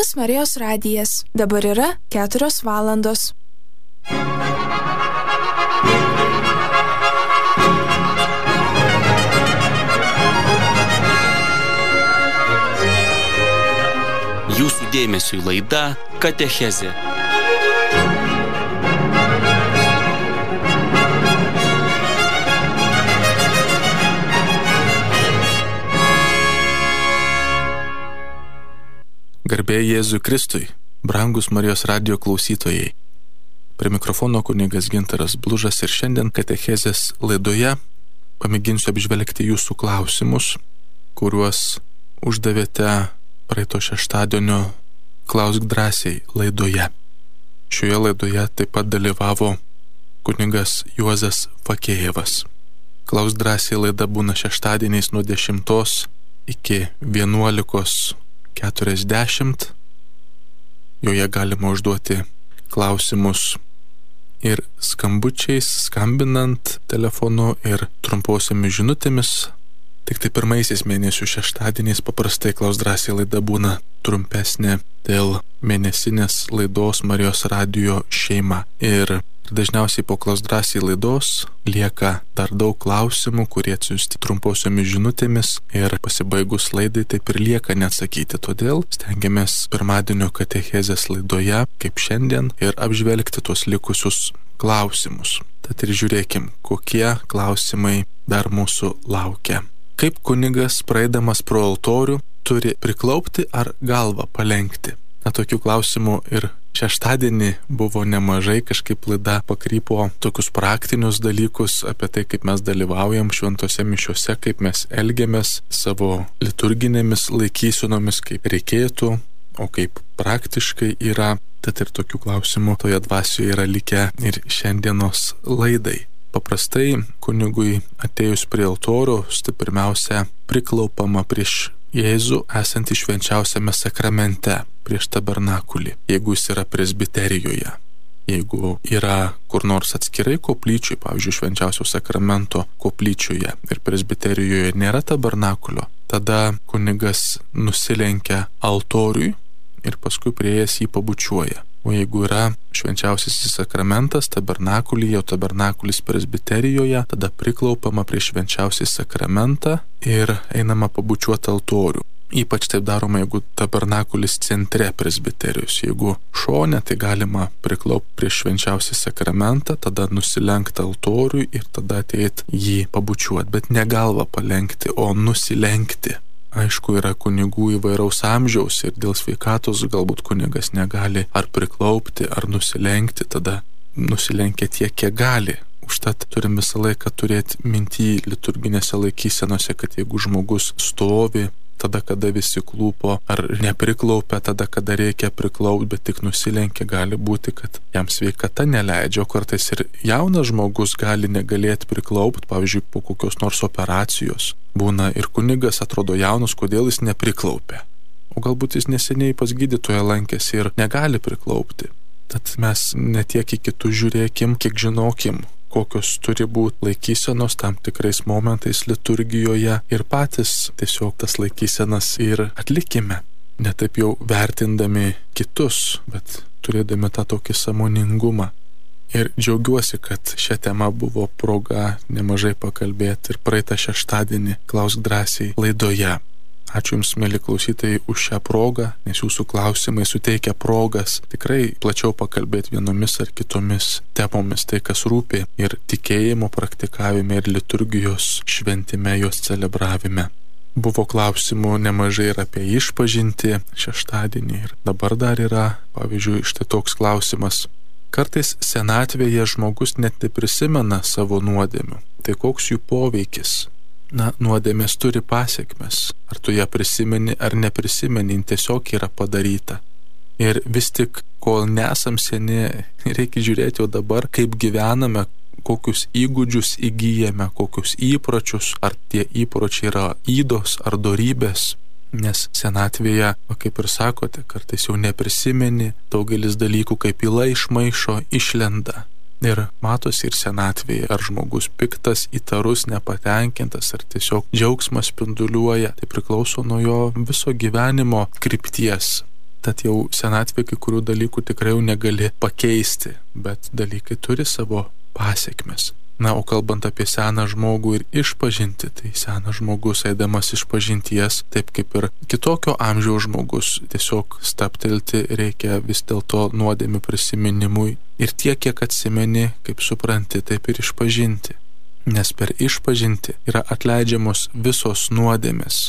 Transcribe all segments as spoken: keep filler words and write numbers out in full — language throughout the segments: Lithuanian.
jumis Marijos radijas. Dabar yra keturios valandos. Jūsų dėmesiui laida Katechezė. Garbė Jėzui Kristui, brangus Marijos radijo klausytojai. Prie mikrofono kunigas Gintaras Blužas ir šiandien Katechezės laidoje pamėginsiu apžvelgti jūsų klausimus, kuriuos uždavėte praeito šeštadienio Klausk drąsiai laidoje. Šioje laidoje taip pat dalyvavo kunigas Juozas Fakėjevas. Klausk drąsiai laida būna šeštadieniais nuo dešimtos iki vienuolikos keturiasdešimt. Joje galima užduoti klausimus ir skambučiais, skambinant telefonu ir trumposiomis žinutėmis. Tik tai pirmaisiais mėnesių šeštadieniais paprastai Klausk drąsiai laida būna trumpesnė dėl mėnesinės laidos Marijos radijo šeima. Ir dažniausiai po Klausk drąsiai laidos lieka dar daug klausimų, kurie atsiųsti trumposiomis žinutėmis ir pasibaigus laidai taip ir lieka neatsakyti. Todėl stengiamės pirmadienio Katechezės laidoje, kaip šiandien, ir apžvelgti tuos likusius klausimus. Tad ir žiūrėkim, kokie klausimai dar mūsų laukia. Kaip kunigas praeidamas pro altorių turi priklaupti ar galvą palenkti? Na, tokių klausimų ir šeštadienį buvo nemažai, kažkaip laida pakrypo tokius praktinius dalykus apie tai, kaip mes dalyvaujam šventose mišiose, kaip mes elgiamės savo liturginėmis laikysenomis, kaip reikėtų, o kaip praktiškai yra. Tad ir tokių klausimų toje dvasioje yra likę ir šiandienos laidai. Paprastai kunigui atėjus prie altoriaus, tai pirmiausia priklaupama prieš Jėzų esantį švenčiausiame sakramente, prieš tabernakulį, jeigu jis yra presbiterijoje. Jeigu yra kur nors atskirai koplyčiui, pavyzdžiui, švenčiausio sakramento koplyčioje ir presbiterijoje nėra tabernakulio, tada kunigas nusilenkia altoriui ir paskui prieėjęs jį pabučiuoja. O jeigu yra švenčiausiasis sakramentas tabernakulyje, o tabernakulis presbiterijoje, tada priklaupama prie švenčiausią sakramentą ir einama pabučiuoti altorių. Ypač taip daroma, jeigu tabernakulis centre presbiterijos. Jeigu šone, tai galima priklaupti prie švenčiausią sakramentą, tada nusilenkti altoriui ir tada ateiti jį pabučiuoti. Bet ne galvą palenkti, o nusilenkti. Aišku, yra kunigų įvairaus amžiaus ir dėl sveikatos galbūt kunigas negali ar priklaupti, ar nusilenkti, tada nusilenkia tiek, kiek gali. Užtat turim visą laiką turėti mintį liturginėse laikysenose, kad jeigu žmogus stovi, tada, kada visi klūpo, ar nepriklaupia, tada, kada reikia priklaupti, bet tik nusilenkia, gali būti, kad jam sveikata neleidžia, o kartais ir jaunas žmogus gali negalėti priklaupti, pavyzdžiui, po kokios nors operacijos. Būna ir kunigas atrodo jaunas, kodėl jis nepriklaupia. O galbūt jis neseniai pas gydytoją lankėsi ir negali priklaupti. Tad mes ne tiek į kitus žiūrėkim, kiek žinokim, kokios turi būti laikysenos tam tikrais momentais liturgijoje ir patys tiesiog tas laikysenas ir atlikime. Ne taip jau vertindami kitus, bet turėdami tą tokį sąmoningumą. Ir džiaugiuosi, kad šią temą buvo proga nemažai pakalbėti ir praeitą šeštadienį Klausk drąsiai laidoje. Ačiū Jums, mėly klausytojai, už šią progą, nes Jūsų klausimai suteikia progas tikrai plačiau pakalbėti vienomis ar kitomis temomis, tai kas rūpi ir tikėjimo praktikavime, ir liturgijos šventime, jos celebravime. Buvo klausimų nemažai ir apie išpažintį šeštadienį ir dabar dar yra, pavyzdžiui, štai toks klausimas. Kartais senatvėje žmogus net neprisimena savo nuodėmių. Tai koks jų poveikis? Na, nuodėmės turi pasiekmes. Ar tu ją prisimeni ar neprisimeni, tiesiog yra padaryta. Ir vis tik, kol nesam seni, reikia žiūrėti jau dabar, kaip gyvename, kokius įgūdžius įgyjame, kokius įpročius, ar tie įpročiai yra ydos ar dorybės. Nes senatvėje, kaip ir sakote, kartais jau neprisimeni, daugelis dalykų kaip įla iš maišo išlenda. Ir matosi ir senatvėje, ar žmogus piktas, įtarus, nepatenkintas, ar tiesiog džiaugsmas spinduliuoja. Tai priklauso nuo jo viso gyvenimo krypties. Tad jau senatvė kai kurių dalykų tikrai jau negali pakeisti, bet dalykai turi savo pasiekmes. Na, o kalbant apie seną žmogų ir išpažinti, tai senas žmogus, eidamas išpažinties, taip kaip ir kitokio amžiaus žmogus, tiesiog staptelti reikia vis dėlto nuodėmių prisiminimui ir tiek, kiek atsimeni, kaip supranti, taip ir išpažinti. Nes per išpažinti yra atleidžiamos visos nuodėmės,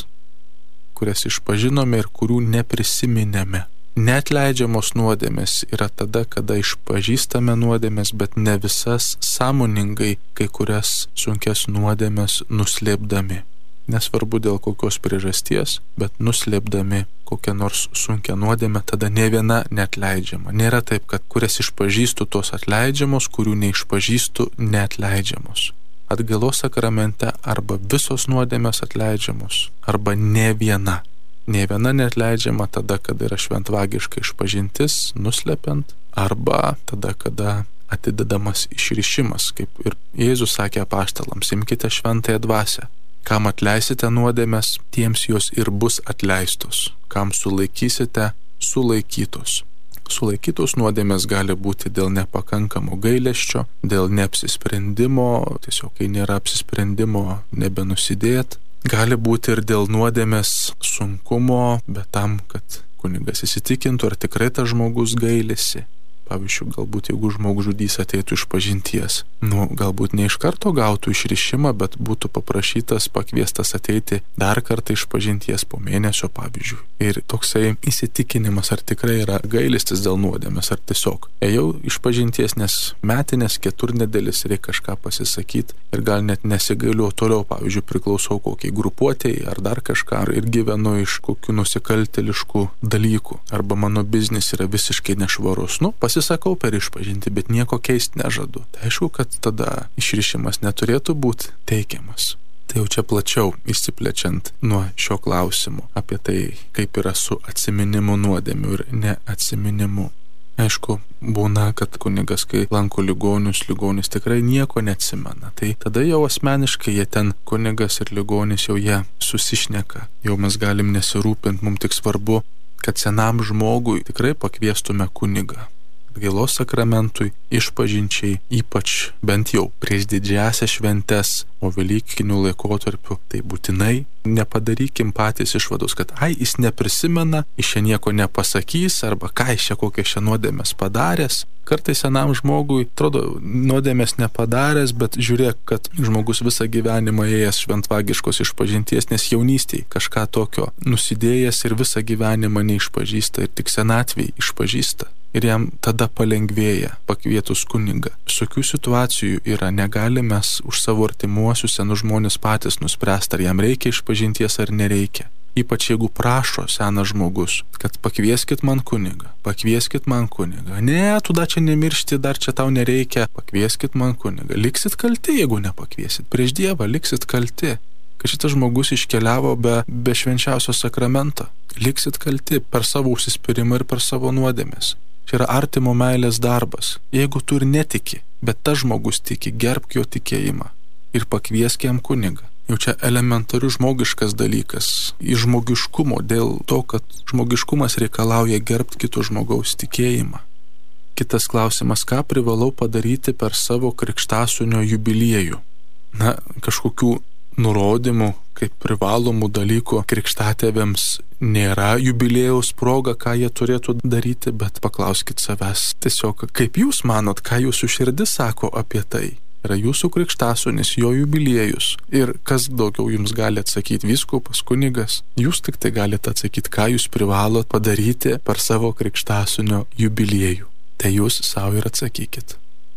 kurias išpažinome ir kurių neprisiminėme. Neatleidžiamos nuodėmės yra tada, kada išpažįstame nuodėmės, bet ne visas sąmoningai kai kurias sunkes nuodėmės nuslėpdami. Nesvarbu dėl kokios priežasties, bet nuslėpdami kokią nors sunkę nuodėmę, tada ne viena neatleidžiama. Nėra taip, kad kurias išpažįstu tos atleidžiamos, kurių neišpažįstu neatleidžiamos. Atgailos sakramente arba visos nuodėmės atleidžiamos, arba ne viena. Ne viena neatleidžiama tada, kada yra šventvagiška išpažintis, nuslepiant, arba tada, kada atidedamas išrišimas, kaip ir Jėzus sakė apaštalams, imkite šventąją dvasią. Kam atleisite nuodėmes, tiems jos ir bus atleistos. Kam sulaikysite, sulaikytos. Sulaikytos nuodėmės gali būti dėl nepakankamo gailesčio, dėl neapsisprendimo, tiesiog kai nėra apsisprendimo nebenusidėt. Gali būti ir dėl nuodėmės sunkumo, bet tam, kad kunigas įsitikintų, ar tikrai tas žmogus gailisi. Pavyzdžiui, galbūt jeigu žmogžudys ateitų iš pažinties, nu, galbūt ne iš karto gautų išrišimą, bet būtų paprašytas, pakviestas ateiti dar kartą iš pažinties po mėnesio, pavyzdžiui. Ir toksai įsitikinimas, ar tikrai yra gailestis dėl nuodėmės, ar tiesiog ėjau iš pažinties, nes metinės keturnedėlis reikia kažką pasisakyti ir gal net nesigailiu, toliau, pavyzdžiui, priklausau kokiai grupuotėjai ar dar kažką, ir gyvenu iš kokių nusikaltėliškų dalykų, arba mano biznis yra visiškai nešvarus. Nu, pasisakau per išpažinti, bet nieko keisti nežadu. Tai aišku, kad tada išrišimas neturėtų būti teikiamas. Tai jau čia plačiau išsiplečiant nuo šio klausimo apie tai, kaip yra su atsiminimu nuodėmių ir neatsiminimu. Aišku, būna, kad kunigas, kai lanko ligonius, ligonis tikrai nieko neatsimena. Tai tada jau asmeniškai jie ten, kunigas ir ligonis, jau jie susišneka. Jau mes galim nesirūpinti, mums tik svarbu, kad senam žmogui tikrai pakviestume kunigą. Atgailos sakramentui, išpažinčiai, ypač bent jau prieš didžiąsias šventes, o velykinių laikotarpių, tai būtinai nepadarykim patys išvados, kad ai, jis neprisimena, jis čia nieko nepasakys, arba ką jis čia kokią šią nuodėmės padaręs. Kartais senam žmogui, atrodo, nuodėmės nepadaręs, bet žiūrėk, kad žmogus visą gyvenimą ėjęs šventvagiškos išpažinties, nes jaunystėj kažką tokio nusidėjęs ir visą gyvenimą neišpažįsta ir tik senatvėj išpažįsta. Ir jam tada palengvėja pakvietus kunigą. Visokių situacijų yra, negalime mes už savo artimuosius senus žmonės patys nuspręsti, ar jam reikia išpažinties ar nereikia. Ypač jeigu prašo senas žmogus, kad pakvieskit man kunigą, pakvieskit man kunigą. Ne, tu dar čia nemiršti, dar čia tau nereikia, pakvieskit man kunigą. Liksit kalti, jeigu nepakviesit. Prieš Dievą liksit kalti, kad šitas žmogus iškeliavo be, be švenčiausio sakramento. Liksit kalti per savo užsispyrimą ir per savo nuodėmes. Čia yra artimo meilės darbas. Jeigu tu ir netiki, bet tas žmogus tiki, gerbk jo tikėjimą ir pakviesk jam kunigą. Jau čia elementarius žmogiškas dalykas, iš žmogiškumo, dėl to, kad žmogiškumas reikalauja gerbti kito žmogaus tikėjimą. Kitas klausimas, ką privalau padaryti per savo krikštasūnio jubiliejų? Na, kažkokių nurodymų, kaip privalomų dalykų krikštatėviams nėra jubiliejaus proga, ką jie turėtų daryti, bet paklauskit savęs tiesiog, kaip jūs manot, ką jūsų širdis sako apie tai. Yra jūsų krikštasūnis, jo jubiliejus. Ir kas daugiau jums gali atsakyti, vyskupas, kunigas? Jūs tik tai galite atsakyti, ką jūs privalot padaryti per savo krikštasūnio jubiliejų. Tai jūs savo ir atsakykit.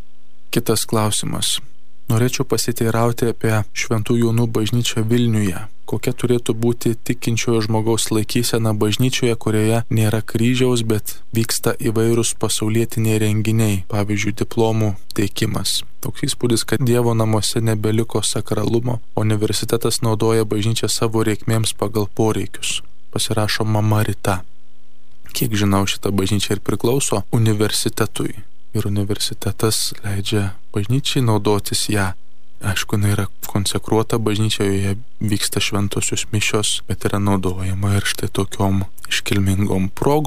Kitas klausimas. Norėčiau pasiteirauti apie Šventų Jonų bažnyčią Vilniuje. Kokia turėtų būti tikinčiojo žmogaus laikysena bažnyčioje, kurioje nėra kryžiaus, bet vyksta įvairūs pasaulietiniai renginiai, pavyzdžiui, diplomų teikimas. Toks įspūdis, kad Dievo namuose nebeliko sakralumo, universitetas naudoja bažnyčią savo reikmėms pagal poreikius. Pasirašo mama Rita. Kiek žinau, šita bažnyčia ir priklauso universitetui. Ir universitetas leidžia bažnyčiai naudotis ją. Aišku, jinai yra konsekruota bažnyčia, joje vyksta šventosios mišios, bet yra naudojama ir štai tokiom iškilmingom progom. O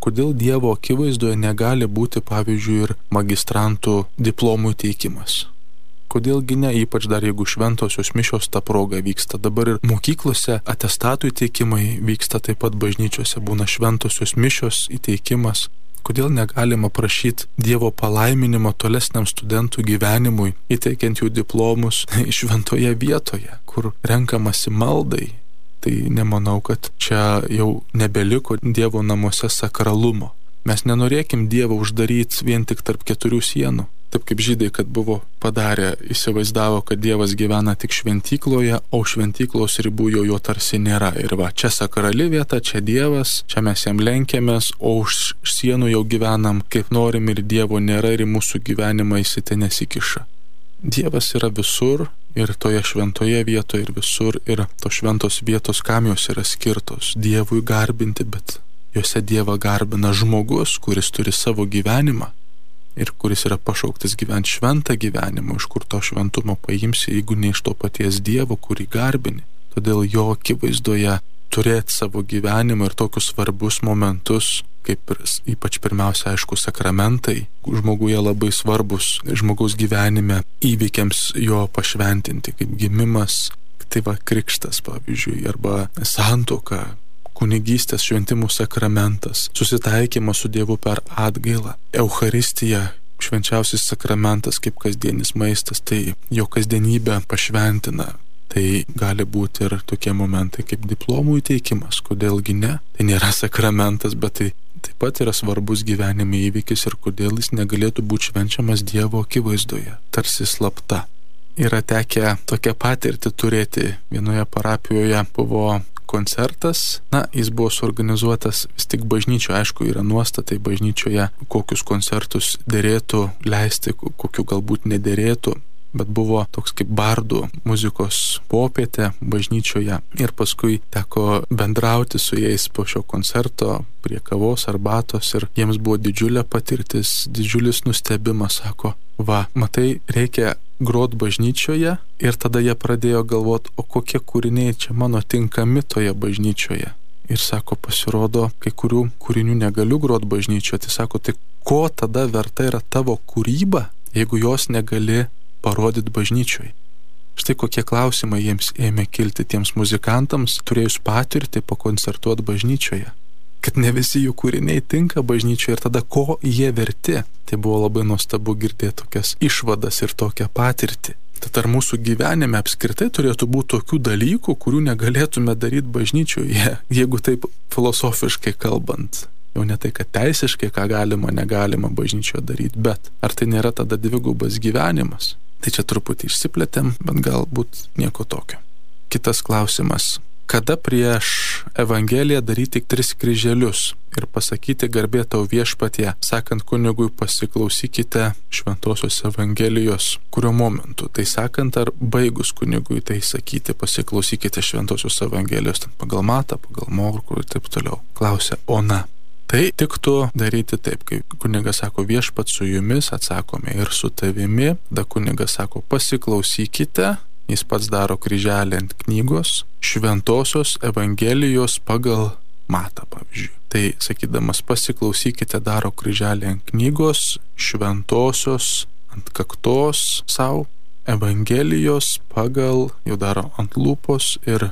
kodėl Dievo akivaizdoje negali būti, pavyzdžiui, ir magistrantų diplomų įteikimas. Kodėlgi ne, ypač dar jeigu šventosios mišios ta proga vyksta. Dabar ir mokyklose atestatų įteikimai vyksta, taip pat bažnyčiose būna šventosios mišios įteikimas. Kodėl negalima prašyti Dievo palaiminimo tolesniam studentų gyvenimui, įteikiant jų diplomus šventoje vietoje, kur renkamasi maldai? Tai nemanau, kad čia jau nebeliko Dievo namuose sakralumo. Mes nenorėkim Dievą uždaryti vien tik tarp keturių sienų. Taip kaip žydai, kad buvo padarę, įsivaizdavo, kad Dievas gyvena tik šventykloje, o šventyklos ribų jau jo tarsi nėra. Ir va, čia sakrali vieta, čia Dievas, čia mes jam lenkiamės, o už sienų jau gyvenam kaip norim ir Dievo nėra ir į mūsų gyvenimą jis ten nesikiša. Dievas yra visur ir toje šventoje vietoje ir visur ir tos šventos vietos, kam jos yra skirtos, Dievui garbinti, bet jose Dievą garbina žmogus, kuris turi savo gyvenimą ir kuris yra pašauktas gyventi šventą gyvenimą, iš kur to šventumo paimsi, jeigu ne iš to paties Dievo, kurį garbini. Todėl jo akivaizdoje turėti savo gyvenimą ir tokius svarbius momentus, kaip ir ypač pirmiausia, aišku, sakramentai, žmoguje labai svarbus žmogaus gyvenime įvykiams jo pašventinti, kaip gimimas, tai va krikštas, pavyzdžiui, arba santuoka, kunigystės šventimų sakramentas, susitaikymas su Dievu per atgailą, Eucharistija, švenčiausias sakramentas kaip kasdienis maistas, tai jo kasdienybę pašventina. Tai gali būti ir tokie momentai kaip diplomų įteikimas, kodėlgi ne? Tai nėra sakramentas, bet tai taip pat yra svarbus gyvenime įvykis ir kodėl jis negalėtų būti švenčiamas Dievo akivaizdoje, tarsi slapta. Yra tekę tokią patirtį turėti. Vienoje parapijoje buvo koncertas, na, jis buvo suorganizuotas vis tik bažnyčioje, aišku, yra nuostatai bažnyčioje, kokius koncertus derėtų leisti, kokių galbūt nederėtų, bet buvo toks kaip bardų muzikos popietė bažnyčioje ir paskui teko bendrauti su jais po šio koncerto prie kavos, arbatos ir jiems buvo didžiulė patirtis, didžiulis nustebimas, sako, va, matai, reikia grot bažnyčioje ir tada jie pradėjo galvoti, o kokie kūriniai čia mano tinkami toje bažnyčioje. Ir sako, pasirodo, kai kurių kūrinių negaliu grot bažnyčioje, tai sako, tai ko tada verta yra tavo kūryba, jeigu jos negali parodyti bažnyčioje. Štai kokie klausimai jiems ėmė kilti tiems muzikantams, turėjus patirti pakoncertuoti bažnyčioje. Kad ne visi jų kūriniai tinka bažnyčioje ir tada ko jie verti. Tai buvo labai nuostabu girdėti tokias išvadas ir tokią patirtį. Tad ar mūsų gyvenime apskritai turėtų būti tokių dalykų, kurių negalėtume daryti bažnyčioje, jeigu taip filosofiškai kalbant. Jau ne tai, kad teisiškai ką galima, negalima bažnyčioje daryti, bet ar tai nėra tada dvigubas gyvenimas? Tai čia truputį išsiplėtėm, bet galbūt nieko tokio. Kitas klausimas. Kada prieš Evangeliją daryti tik tris kryželius ir pasakyti garbė tau viešpatie, sakant kunigui pasiklausykite šventosios Evangelijos, kurio momentu? Tai sakant ar baigus kunigui tai sakyti, pasiklausykite šventosios Evangelijos, ten pagal Matą, pagal Morkų ir taip toliau. Klausia Ona. Tai tiktų daryti taip, kai kunigas sako viešpat su jumis, atsakome ir su tavimi, tada kunigas sako pasiklausykite, jis pats daro kryželį ant knygos, šventosios Evangelijos pagal Matą, pavyzdžiui. Tai sakydamas pasiklausykite, daro kryželį ant knygos, šventosios ant kaktos savo, Evangelijos pagal, jau daro ant lūpos ir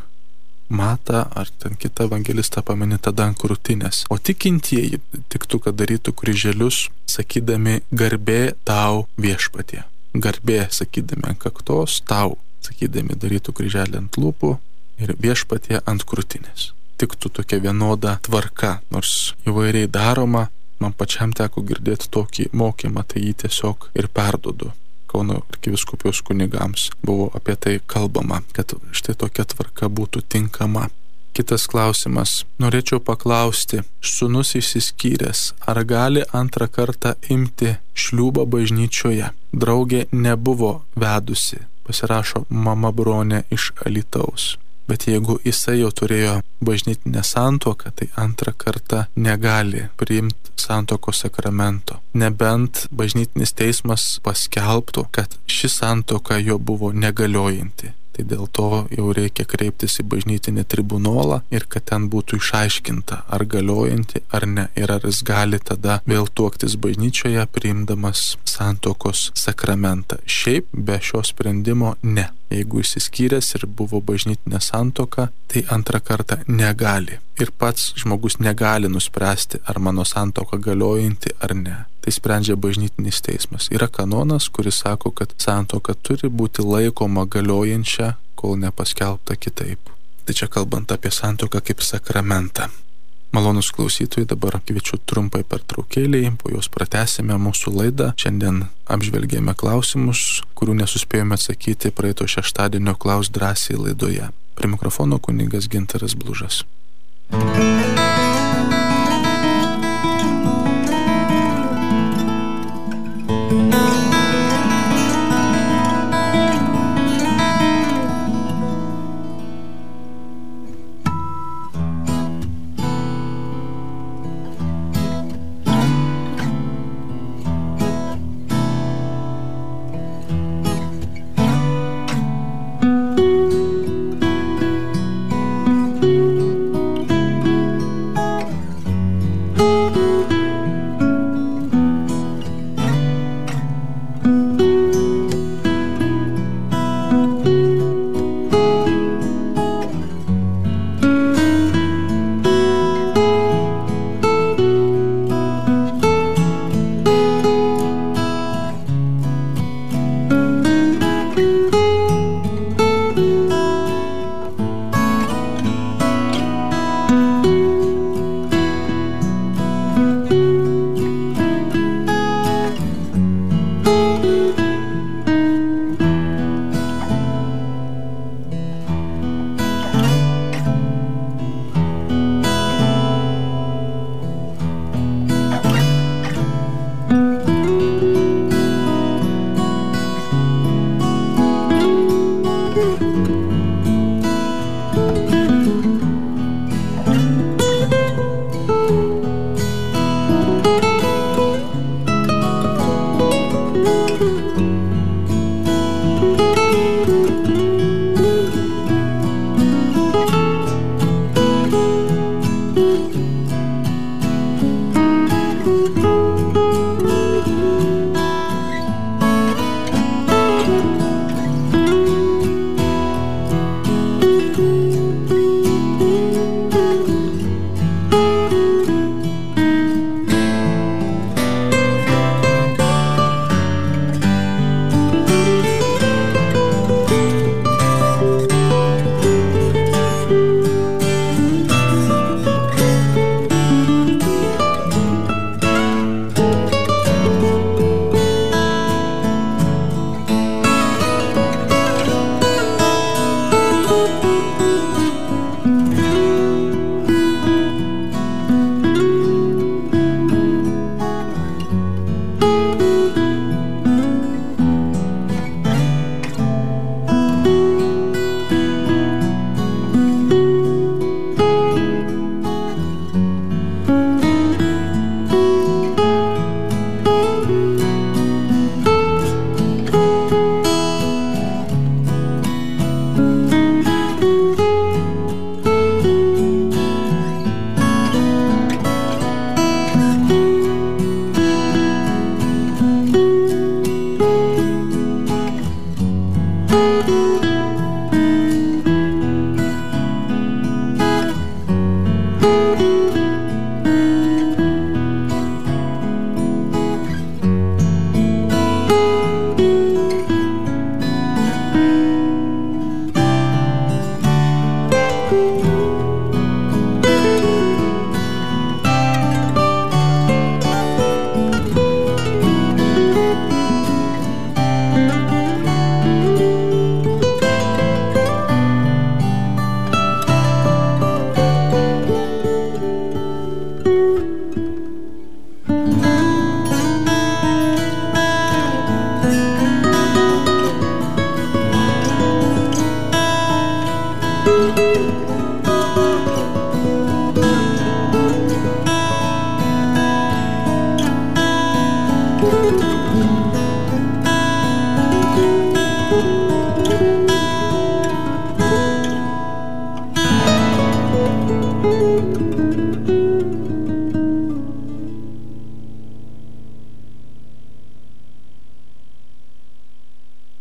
Matą ar ten kitą evangelistą pamini tada ant krūtinės. O tikintieji tiktų, kad darytų kryželius, sakydami garbė tau viešpatie. Garbė sakydami ant kaktos, tau sakydami darytų kryželį ant lūpų ir viešpatie ant krūtinės. Tiktų tokia vienoda tvarka, nors įvairiai daroma, man pačiam teko girdėti tokį mokymą, tai jį tiesiog ir perduodu. Kauno arkivyskupijos kunigams buvo apie tai kalbama, kad štai tokia tvarka būtų tinkama. Kitas klausimas. Norėčiau paklausti, sūnus išsiskyręs, ar gali antrą kartą imti šliūbą bažnyčioje? Draugė nebuvo vedusi, pasirašo mama Bronė iš Alytaus. Bet jeigu jisai jau turėjo bažnytinę santuoką, tai antrą kartą negali priimti santuokos sakramento. Nebent bažnytinis teismas paskelbtų, kad ši santuoka jo buvo negaliojanti. Tai dėl to jau reikia kreiptis į bažnytinį tribunolą ir kad ten būtų išaiškinta, ar galiojanti ar ne, ir ar jis gali tada vėl tuoktis bažnyčioje, priimdamas santuokos sakramentą. Šiaip be šio sprendimo ne. Jeigu išsiskyręs ir buvo bažnytinė santuoka, tai antrą kartą negali. Ir pats žmogus negali nuspręsti, ar mano santuoka galiojanti ar ne. Tai sprendžia bažnytinis teismas. Yra kanonas, kuris sako, kad santuoka turi būti laikoma galiojančia, kol nepaskelbta kitaip. Tai čia kalbant apie santuoką kaip sakramentą. Malonus klausytojai, dabar kviečiu trumpai pertraukėliai, po jos pratęsime mūsų laidą. Šiandien apžvelgėme klausimus, kurių nesuspėjome atsakyti praeito šeštadienio Klaus drąsiai laidoje. Prie mikrofono kunigas Gintaras Blužas.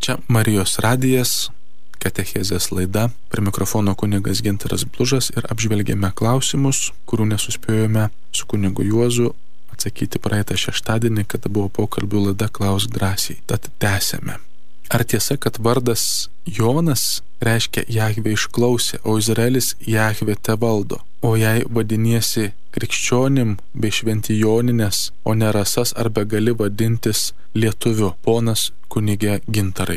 Čia Marijos radijas, katechezės laida, prie mikrofono kunigas Gintaras Blužas ir apžvelgėme klausimus, kurių nesuspėjome su kunigu Juozu atsakyti praeitą šeštadienį, kada buvo pokalbių laida Klausk drąsiai. Tad tęsėme. Ar tiesa, kad vardas Jonas reiškia Jahvė išklausė, o Izraelis Jahvė te valdo? O jei vadiniesi krikščionim bei šventijoninės, o ne rasas, arba gali vadintis lietuviu? Ponas kunigė Gintarai.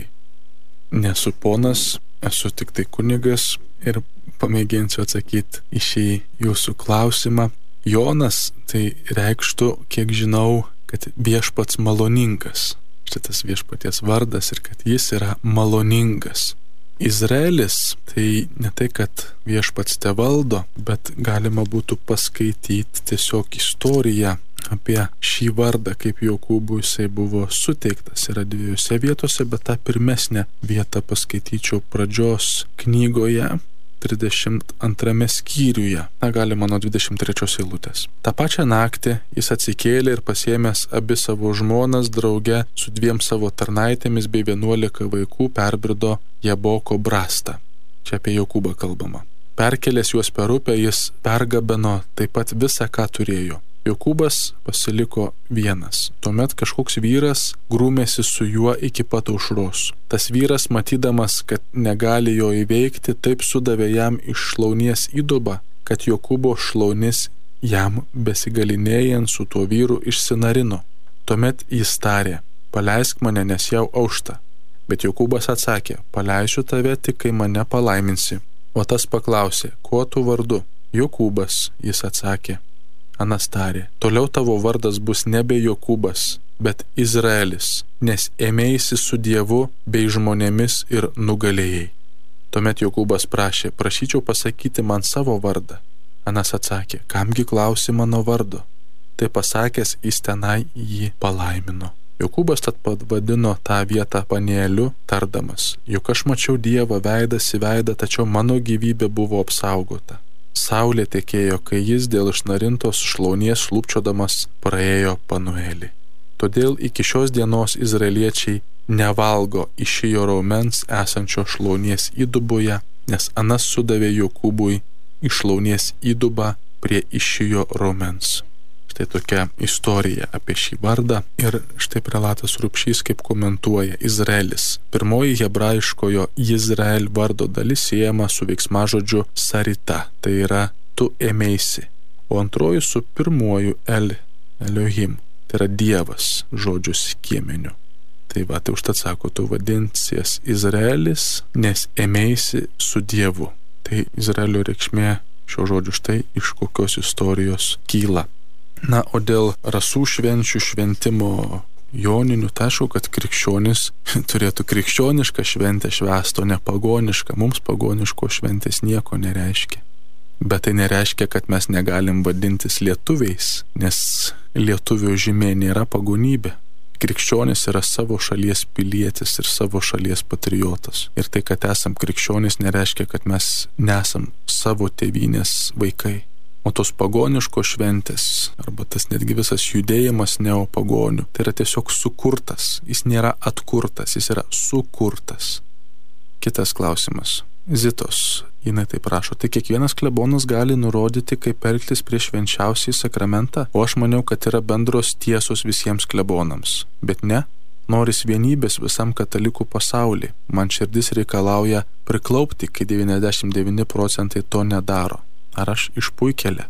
Nesu ponas, esu tik tai kunigas ir pamėginsiu atsakyti į šį jūsų klausimą. Jonas tai reikštų, kiek žinau, kad viešpats maloningas. Šitas viešpaties vardas ir kad jis yra maloningas. Izraelis tai ne tai, kad viešpats te valdo, bet galima būtų paskaityti tiesiog istoriją apie šį vardą, kaip Jokūbui jisai buvo suteiktas. Yra dviejose vietose, bet tą pirmesnę vietą paskaityčiau pradžios knygoje, trisdešimt antrame skyriuje. Na, galima nuo dvidešimt trečios eilutės. Ta pačią naktį jis atsikėlė ir pasiėmęs abi savo žmonas drauge su dviem savo tarnaitėmis bei vienuolika vaikų perbrido Jaboko brastą. Čia apie Jokūbą kalbama. Perkelęs juos per upę, jis pergabeno taip pat visą, ką turėjo. Jokūbas pasiliko vienas. Tuomet kažkoks vyras grūmėsi su juo iki pat aušros. Tas vyras, matydamas, kad negali jo įveikti, taip sudavė jam iš šlaunies įdubą, kad Jokūbo šlaunis jam besigalinėjant su tuo vyru išsinarino. Tuomet jis tarė: paleisk mane, nes jau aušta. Bet Jokūbas atsakė: paleisiu tave tik, kai mane palaiminsi. O tas paklausė: kuo tu vardu? Jokūbas, jis atsakė. Anas tarė: toliau tavo vardas bus nebe Jokūbas, bet Izraelis, nes ėmėjaisi su Dievu bei žmonėmis ir nugalėjai. Tuomet Jokūbas prašė: prašyčiau pasakyti man savo vardą. Anas atsakė: kamgi klausi mano vardo? Tai pasakęs, jis tenai jį palaimino. Jokūbas tad vadino tą vietą Panieliu, tardamas: juk aš mačiau Dievą veidas į veidą, tačiau mano gyvybė buvo apsaugota. Saulė tekėjo, kai jis dėl išnarintos šlaunies šlubčiodamas praėjo Panuelį. Todėl iki šios dienos izraeliečiai nevalgo iš jo raumens esančio šlaunies įduboje, nes Anas sudavė Jokūbui iš šlaunies įdubą prie išėjo raumens. Štai tokia istorija apie šį vardą. Ir štai prelatas Rupšys kaip komentuoja: Izraelis. Pirmoji hebrajiškojo Izrael vardo dalis siejama su veiksmažodžiu sarita, tai yra tu ėmėsi. O antroji su pirmuoju El, Elohim, tai yra Dievas žodžiu skiemeniu. Tai va, tai užtat sako, tu vadinsies Izraelis, nes ėmėsi su Dievu. Tai Izraelio reikšmė šio žodžiu štai iš kokios istorijos kyla. Na, o dėl rasų švenčių šventimo joninių, tai aišku, kad krikščionis turėtų krikščionišką šventę švęsti, o ne pagonišką. Mums pagoniško šventės nieko nereiškia. Bet tai nereiškia, kad mes negalim vadintis lietuviais, nes lietuvio žymė nėra pagonybė. Krikščionis yra savo šalies pilietis ir savo šalies patriotas. Ir tai, kad esam krikščionis, nereiškia, kad mes nesam savo tėvynės vaikai. O tos pagoniškos šventės, arba tas netgi visas judėjimas neopagonių, tai yra tiesiog sukurtas. Jis nėra atkurtas, jis yra sukurtas. Kitas klausimas. Zitos, jinai taip prašo: tai kiekvienas klebonas gali nurodyti, kaip elgtis prieš švenčiausiąjį sakramentą, o aš maniau, kad yra bendros tiesos visiems klebonams. Bet ne, noris vienybės visam katalikų pasaulyje. Man širdis reikalauja priklaupti, kai devyniasdešimt devyni procentai to nedaro. Ar aš išpuikėlė?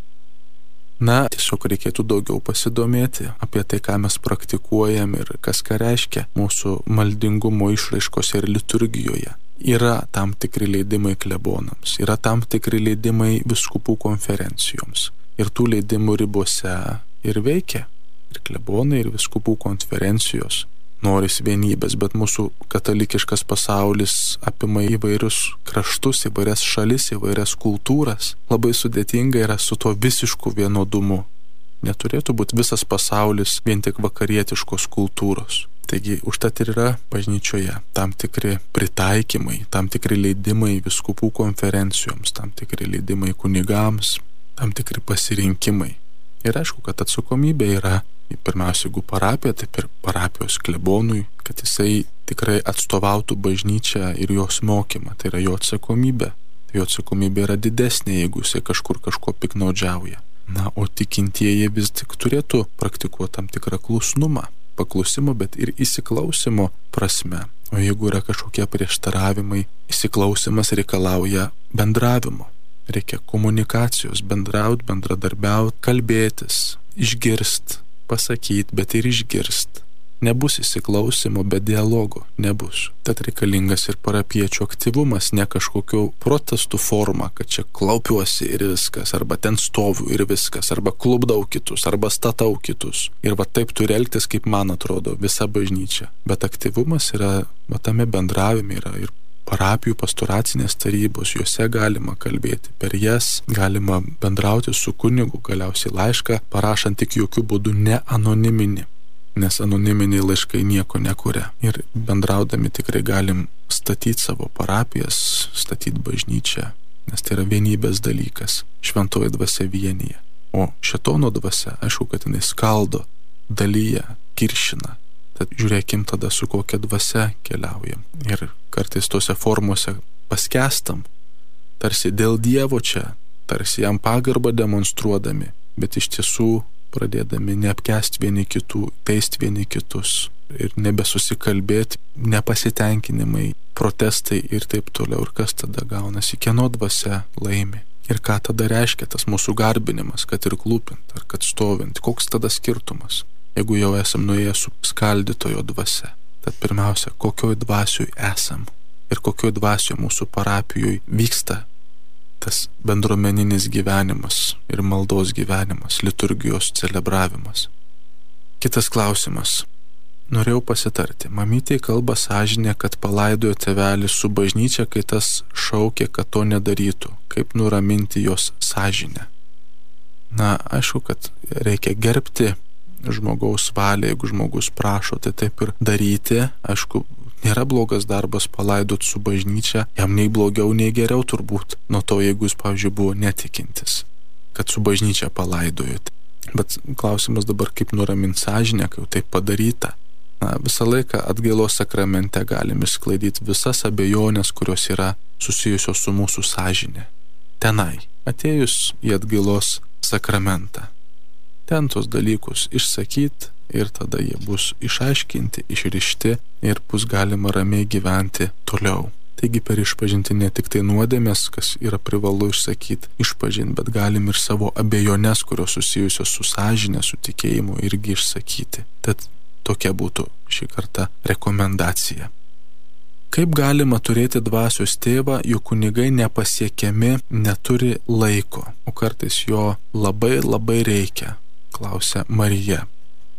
Na, tiesiog reikėtų daugiau pasidomėti apie tai, ką mes praktikuojam ir kas ką reiškia mūsų maldingumo išraiškose ir liturgijoje. Yra tam tikri leidimai klebonams, yra tam tikri leidimai vyskupų konferencijoms. Ir tų leidimų ribose ir veikia. Ir klebonai, ir vyskupų konferencijos noris vienybės, bet mūsų katalikiškas pasaulis apima įvairius kraštus, įvairias šalis, įvairias kultūras. Labai sudėtinga yra su tuo visišku vienodumu. Neturėtų būti visas pasaulis vien tik vakarietiškos kultūros. Taigi užtat ir yra bažnyčioje tam tikri pritaikymai, tam tikri leidimai vyskupų konferencijoms, tam tikri leidimai kunigams, tam tikri pasirinkimai. Ir aišku, kad atsakomybė yra Pirmiausia, jeigu parapija, tai per parapijos klebonui, kad jisai tikrai atstovautų bažnyčią ir jos mokymą. Tai yra jo atsakomybė. Jo atsakomybė yra didesnė, jeigu jisai kažkur kažko piknaudžiauja. Na, o tikintieji vis tik turėtų praktikuoti tam tikrą klusnumą, paklusimo, bet ir įsiklausimo prasme. O jeigu yra kažkokie prieštaravimai, įsiklausimas reikalauja bendravimo. Reikia komunikacijos, bendraut, bendradarbiaut, kalbėtis, išgirst, pasakyt, bet ir išgirst. Nebus įsiklausimo be dialogo, nebus. Tad reikalingas ir parapiečių aktyvumas, ne kažkokiu protestų forma, kad čia klaupiuosi ir viskas, arba ten stoviu ir viskas, arba klubdau kitus, arba statau kitus. Ir va taip turi elgtis, kaip man atrodo, visa bažnyčia. Bet aktyvumas yra, va tame bendravime yra ir parapijų pastoracinės tarybos, juose galima kalbėti, per jas galima bendrauti su kunigu, galiausiai laišką parašant tik jokių būdų ne anoniminį. Nes anoniminiai laiškai nieko nekuria. Ir bendraudami tikrai galim statyti savo parapijas, statyti bažnyčią, nes tai yra vienybės dalykas. Šventoji dvasia vienyje. O šėtono dvasia, aišku, kad jinai skaldo, dalyja, kiršina. Tad žiūrėkim tada, su kokia dvasia keliaujam. Ir kartais tose formose paskestam, tarsi dėl Dievo čia, tarsi jam pagarbą demonstruodami, bet iš tiesų pradėdami neapkęsti vieni kitų, teisti vieni kitus ir nebesusikalbėti, nepasitenkinimai, protestai ir taip toliau. Ir kas tada gaunasi, kieno dvasia laimi? Ir ką tada reiškia tas mūsų garbinimas, kad ir klūpint ar kad stovint? Koks tada skirtumas, jeigu jau esam nuėję su skaldytojo dvasia? Tad pirmiausia, kokioj dvasioj esam ir kokioj dvasioj mūsų parapijoje vyksta tas bendruomeninis gyvenimas ir maldos gyvenimas, liturgijos celebravimas. Kitas klausimas. Norėjau pasitarti. Mamytė kalba sąžinė, kad palaidojo tėvelį su bažnyčia, kai tas šaukė, kad to nedarytų. Kaip nuraminti jos sąžinę? Na, aišku, kad reikia gerbti žmogaus valią, jeigu žmogus prašo, tai taip ir daryti. Aišku, nėra blogas darbas palaidot su bažnyčia, jam nei blogiau, nei geriau turbūt nuo to, jeigu jis, pavyzdžiui, buvo netikintis, kad su bažnyčia palaidojot. Bet klausimas dabar, kaip nuraminti sąžinę, kai jau taip padaryta. Na, visą laiką atgailos sakramente galim išsklaidyti visas abejonės, kurios yra susijusios su mūsų sąžinė. Tenai, atėjus į atgailos sakramentą, ten tos dalykus išsakyti, ir tada jie bus išaiškinti, išrišti ir bus galima ramiai gyventi toliau. Taigi per išpažinti ne tik tai nuodėmės, kas yra privalu išsakyti, išpažinti, bet galim ir savo abejonės, kurios susijusios su sąžinė, su tikėjimu, irgi išsakyti. Tad tokia būtų šį kartą rekomendacija. Kaip galima turėti dvasios tėvą, juk kunigai nepasiekiami, neturi laiko, o kartais jo labai labai reikia, klausia Marija.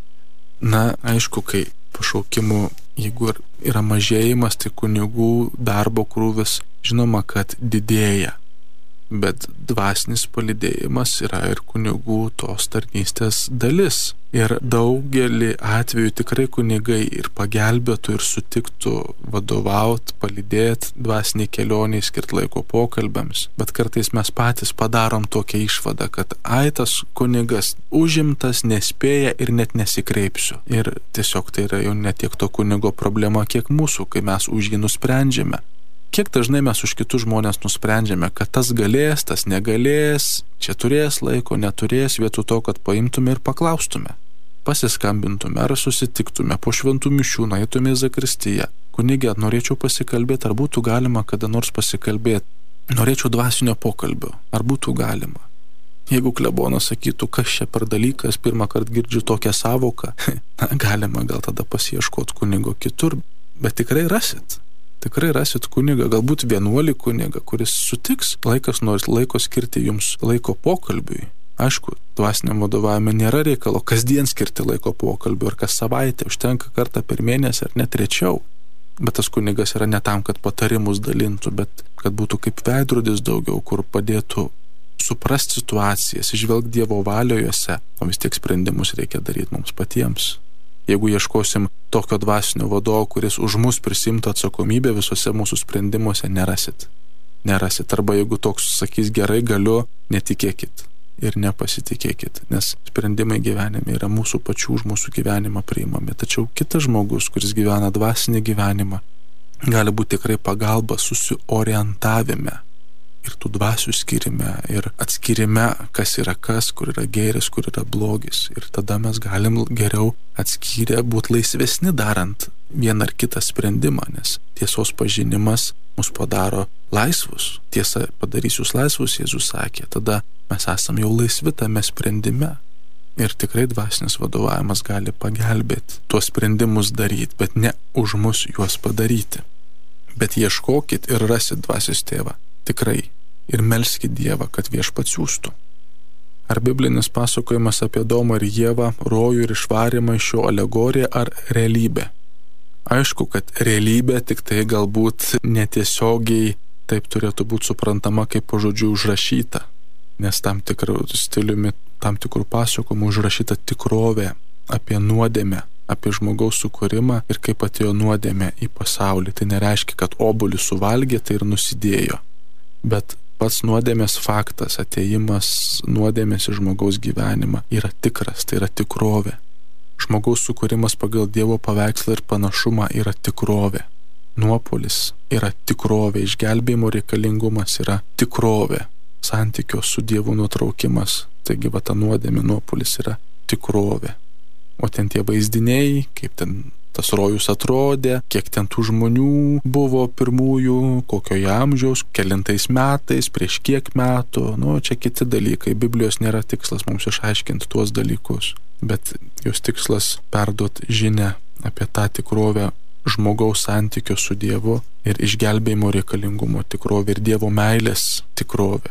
Na, aišku, kai pašaukimų, jeigu yra mažėjimas, tai kunigų darbo krūvis žinoma, kad didėja. Bet dvasinis palydėjimas yra ir kunigų tos tarnystės dalis. Ir daugelį atvejų tikrai kunigai ir pagelbėtų ir sutiktų vadovaut, palydėti dvasiniai kelioniai, skirt laiko pokalbiams. Bet kartais mes patys padarom tokią išvadą, kad ai tas kunigas užimtas, nespėja ir net nesikreipsiu. Ir tiesiog tai yra jau ne tiek to kunigo problema, kiek mūsų, kai mes už jį nusprendžiame. Kiek dažnai mes už kitus žmonės nusprendžiame, kad tas galės, tas negalės, čia turės laiko, neturės, vietoj to, kad paimtume ir paklaustume. Pasiskambintume ar susitiktume po šventų mišių, nueitume į zakristiją. Kunige, norėčiau pasikalbėti, ar būtų galima kada nors pasikalbėti. Norėčiau dvasinio pokalbio, ar būtų galima. Jeigu klebonas sakytų, kas čia per dalykas, pirmą kartą girdžiu tokią savoką, na, galima gal tada pasiieškoti kunigo kitur, bet tikrai rasit. Tikrai rasit kunigą, galbūt vienuolį kunigą, kuris sutiks laikas nors laiko skirti jums laiko pokalbiui. Aišku, dvasiniam vadovavime nėra reikalo kasdien skirti laiko pokalbiui ar kas savaitę, užtenka kartą per mėnesį ar net rečiau. Bet tas kunigas yra ne tam, kad patarimus dalintų, bet kad būtų kaip veidrodis daugiau, kur padėtų suprasti situacijas, išvelgti Dievo valiojose, o vis tiek sprendimus reikia daryti mums patiems. Jeigu ieškosim tokio dvasinio vadovo, kuris už mus prisimtų atsakomybę visuose mūsų sprendimuose, nerasit. Nerasit. Arba jeigu toks sakys gerai, galiu, netikėkit. ir nepasitikėkit, nes sprendimai gyvenime yra mūsų pačių už mūsų gyvenimą priimami. Tačiau kitas žmogus, kuris gyvena dvasinį gyvenimą, gali būti tikrai pagalba susiorientavime ir tų dvasių skirime ir atskirime, kas yra kas, kur yra gėris, kur yra blogis. Ir tada mes galim geriau atskyrę būti laisvesni darant vieną ar kitą sprendimą, nes tiesos pažinimas mus padaro laisvus. Tiesa padarys jūs laisvus, Jėzus sakė. Tada mes esame jau laisvi tame sprendime. Ir tikrai dvasinis vadovavimas gali pagelbėti tuos sprendimus daryti, bet ne už mus juos padaryti. Bet ieškokit ir rasit dvasios tėvą. Tikrai. Ir melskit Dievą, kad viešpats siųstų. Ar biblinis pasakojimas apie Adomą ir Ievą, rojų ir išvarimą iš jo alegorija ar realybė? Aišku, kad realybė tik tai galbūt netiesiogiai taip turėtų būti suprantama kaip po žodžiu užrašyta, nes tam tikrų stiliumi, tam tikrų pasakojimų užrašyta tikrovė apie nuodėmę, apie žmogaus sukūrimą ir kaip atėjo nuodėmė į pasaulį. Tai nereiškia, kad obuolį suvalgė tai ir nusidėjo, bet pats nuodėmės faktas, atėjimas nuodėmės į žmogaus gyvenimą yra tikras, tai yra tikrovė. Žmogaus sukūrimas pagal Dievo paveikslą ir panašumą yra tikrovė. Nuopuolis yra tikrovė, išgelbėjimo reikalingumas yra tikrovė. Santykio su Dievu nutraukimas, taigi va ta nuodėmė, nuopuolis yra tikrovė. O ten tie vaizdiniai, kaip ten tas rojus atrodė, kiek ten tų žmonių buvo pirmųjų, kokioje amžiaus, kelintais metais, prieš kiek metų, nu čia kiti dalykai. Biblijos nėra tikslas mums išaiškinti tuos dalykus, bet jos tikslas perduoti žinią apie tą tikrovę žmogaus santykio su Dievu ir išgelbėjimo reikalingumo tikrovę ir Dievo meilės tikrovę.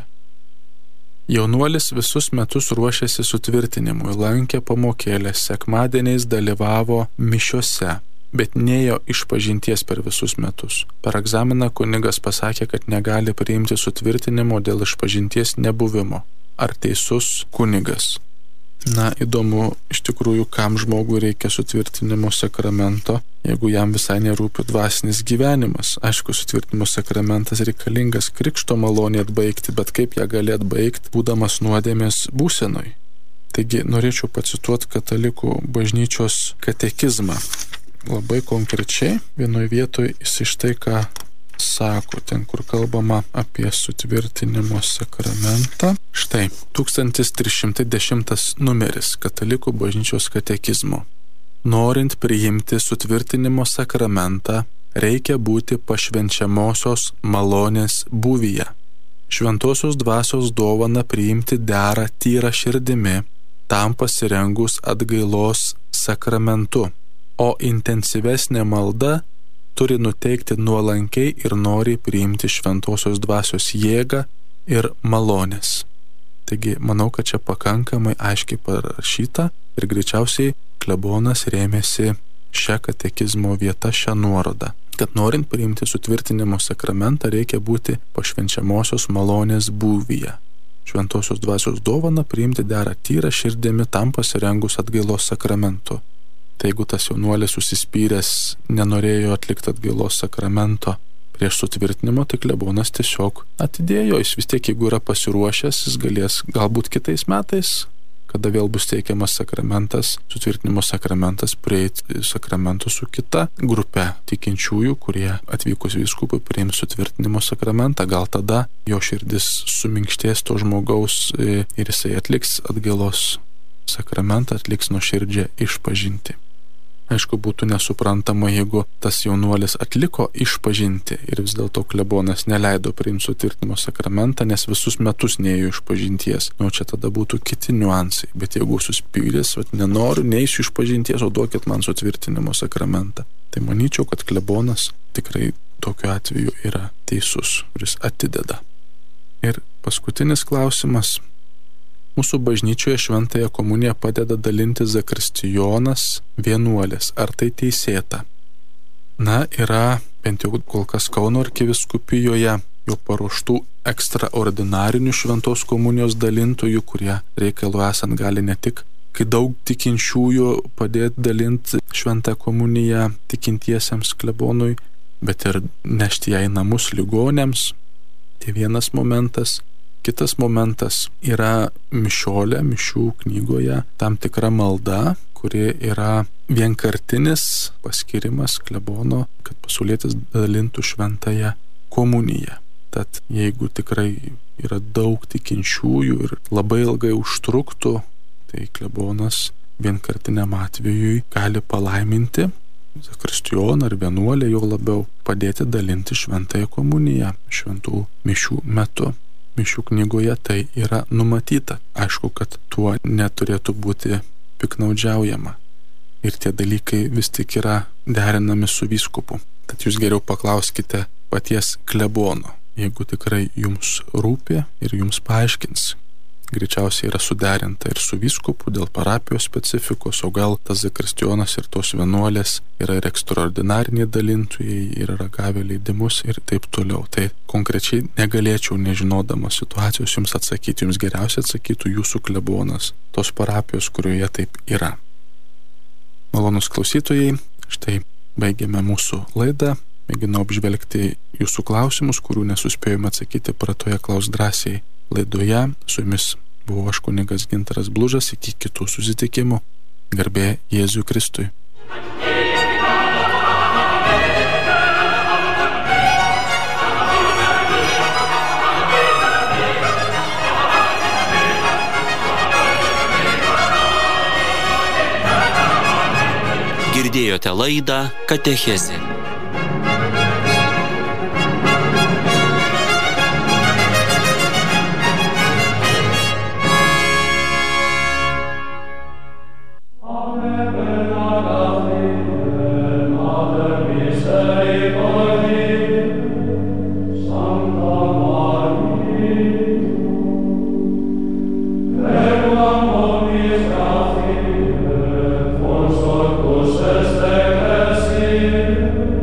Jaunuolis visus metus ruošėsi sutvirtinimui, lankė pamokėlės, sekmadieniais dalyvavo mišiose, bet nėjo išpažinties per visus metus. Per egzaminą kunigas pasakė, kad negali priimti sutvirtinimo dėl išpažinties nebuvimo. Ar teisus kunigas? Na, įdomu, iš tikrųjų, kam žmogui reikia sutvirtinimo sakramento, jeigu jam visai nerūpi dvasinis gyvenimas. Aišku, sutvirtinimo sakramentas reikalingas krikšto malonė atbaigti, bet kaip ją gali atbaigti, būdamas nuodėmės būsenoj. Taigi, norėčiau pacituoti katalikų bažnyčios katekizmą. Labai konkrečiai, vienoje vietoje jis štai ką sako, ten kur kalbama apie sutvirtinimo sakramentą. Štai, tūkstantis trys šimtai dešimtas numeris katalikų bažnyčios katekizmo. Norint priimti sutvirtinimo sakramentą, reikia būti pašvenčiamosios malonės būvyje. Šventosios dvasios dovaną priimti dera tyra širdimi, tam pasirengus atgailos sakramentu, o intensyvesnė malda turi nuteikti nuolankiai ir nori priimti šventosios dvasios jėgą ir malonės. Taigi, manau, kad čia pakankamai aiškiai parašyta ir greičiausiai klebonas rėmėsi šią katekizmo vietą, šią nuorodą, kad norint priimti sutvirtinimo sakramentą reikia būti pašvenčiamosios malonės būvyje. Šventosios dvasios dovaną priimti dera tyra širdimi, tam pasirengus atgailos sakramentu. Tai jeigu tas jaunuolis užsispyręs nenorėjo atlikti atgailos sakramento prieš sutvirtinimo, tai klebonas tiesiog atidėjo. Jis vis tiek, jeigu yra pasiruošęs, jis galės galbūt kitais metais, kada vėl bus teikiamas sakramentas, sutvirtinimo sakramentas, prieiti sakramento su kita grupe tikinčiųjų, kurie atvykus vyskupui priims sutvirtinimo sakramentą. Gal tada jo širdis suminkštės to žmogaus ir jisai atliks atgailos sakramentą, atliks nuoširdžią išpažintį. Aišku, būtų nesuprantama, jeigu tas jaunuolis atliko išpažinti ir vis dėlto klebonas neleido priimti sutvirtinimo sakramentą, nes visus metus neėjo išpažinties. Nu, čia tada būtų kiti niuansai. Bet jeigu suspyrės, nenoriu, neįsiu išpažinties, o duokit man sutvirtinimo sakramentą. Tai manyčiau, kad klebonas tikrai tokiu atveju yra teisus, kuris atideda. Ir paskutinis klausimas. Mūsų bažnyčioje šventąją komuniją padeda dalinti zakristijonas vienuolis. Ar tai teisėta? Na, yra bent jau kol kas Kauno arkivyskupijoje jau paruoštų ekstraordinarinių šventos komunijos dalintojų, kurie reikalų esant gali ne tik, kai daug tikinčiųjų padėti dalinti šventą komuniją tikintiesiems klebonui, bet ir nešti ją į namus ligonėms. Tai vienas momentas. Kitas momentas yra mišiolė, mišių knygoje tam tikra malda, kuri yra vienkartinis paskirimas klebono, kad pasaulietis dalintų šventąją komuniją. Tad jeigu tikrai yra daug tikinčiųjų ir labai ilgai užtruktų, tai klebonas vienkartiniam atvejui gali palaiminti zakristijoną ar vienuolę, jo labiau padėti dalinti šventąją komuniją šventų mišių metu. Mišių knygoje tai yra numatyta. Aišku, kad tuo neturėtų būti piknaudžiaujama. Ir tie dalykai vis tik yra derinami su vyskupu. Tad jūs geriau paklauskite paties klebono, jeigu tikrai jums rūpi ir jums paaiškins. Greičiausiai yra suderinta ir su vyskupu dėl parapijos specifikos, o gal tas zakristijonas ir tos vienuolės yra ir ekstraordinariniai dalintojai ir yra gavę leidimus ir taip toliau. Tai konkrečiai negalėčiau, nežinodamas situacijos, jums atsakyti. Jums geriausiai atsakytų jūsų klebonas tos parapijos, kurioje taip yra. Malonus klausytojai, štai baigėme mūsų laidą. Mėginau apžvelgti jūsų klausimus, kurių nesuspėjome atsakyti pratoje Klaus drąsiai laidoje. Su jumis buvau aš kunigas Gintaras Blužas. Iki kitų susitikimų. Garbė Jėzui Kristui. Girdėjote laidą Katechezė. Est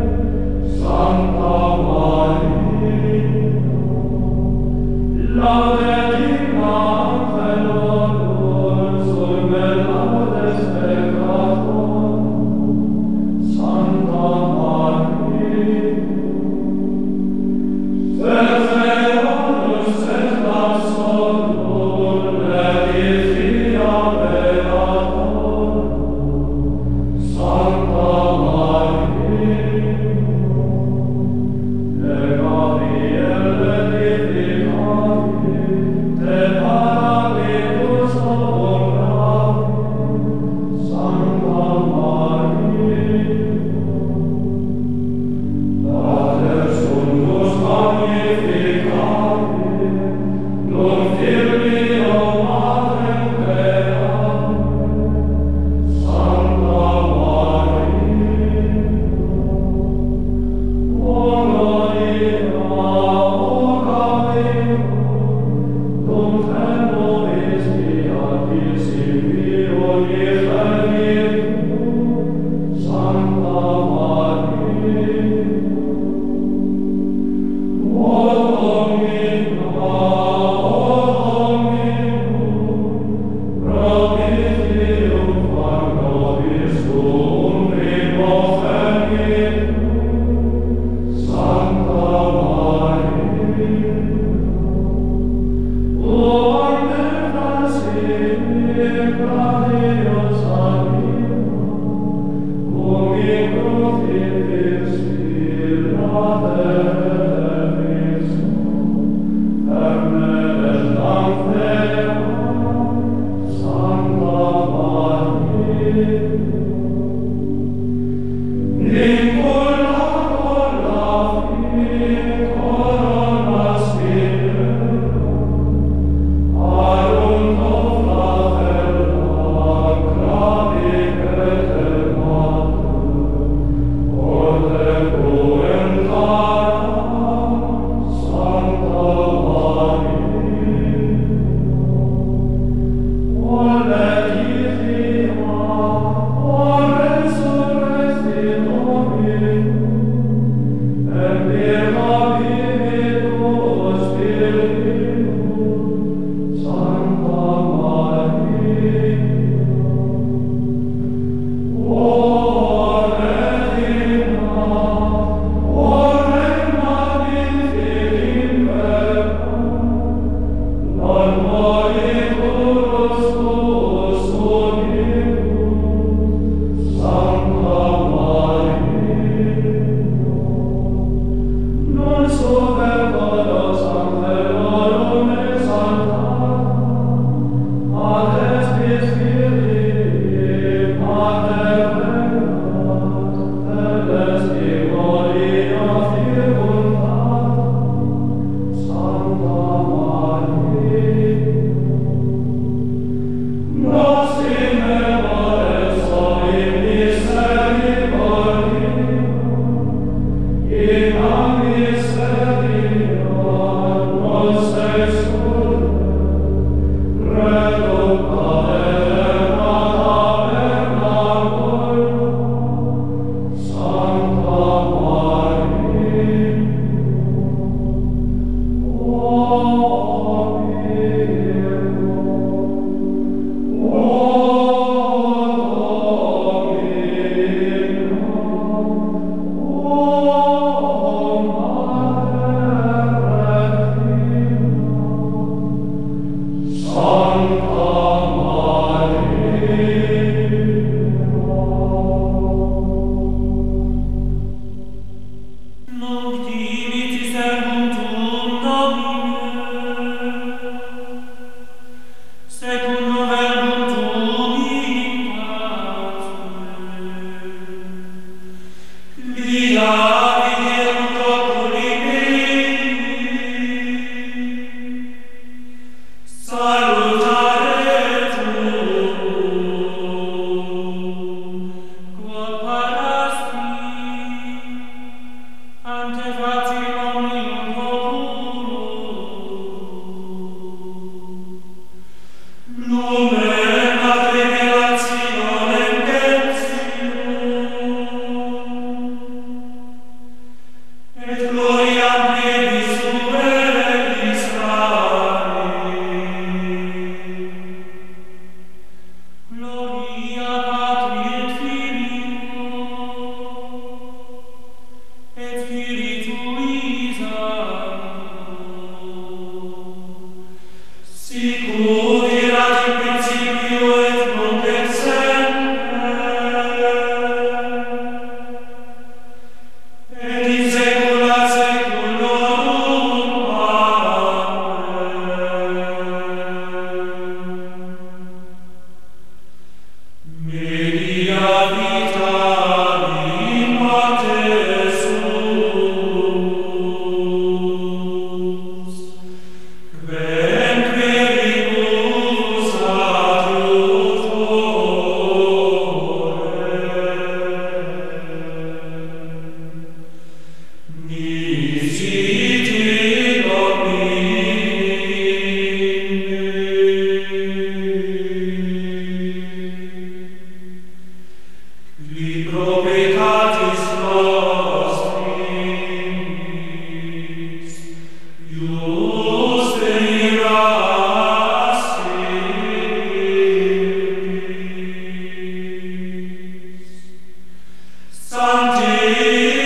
Sancti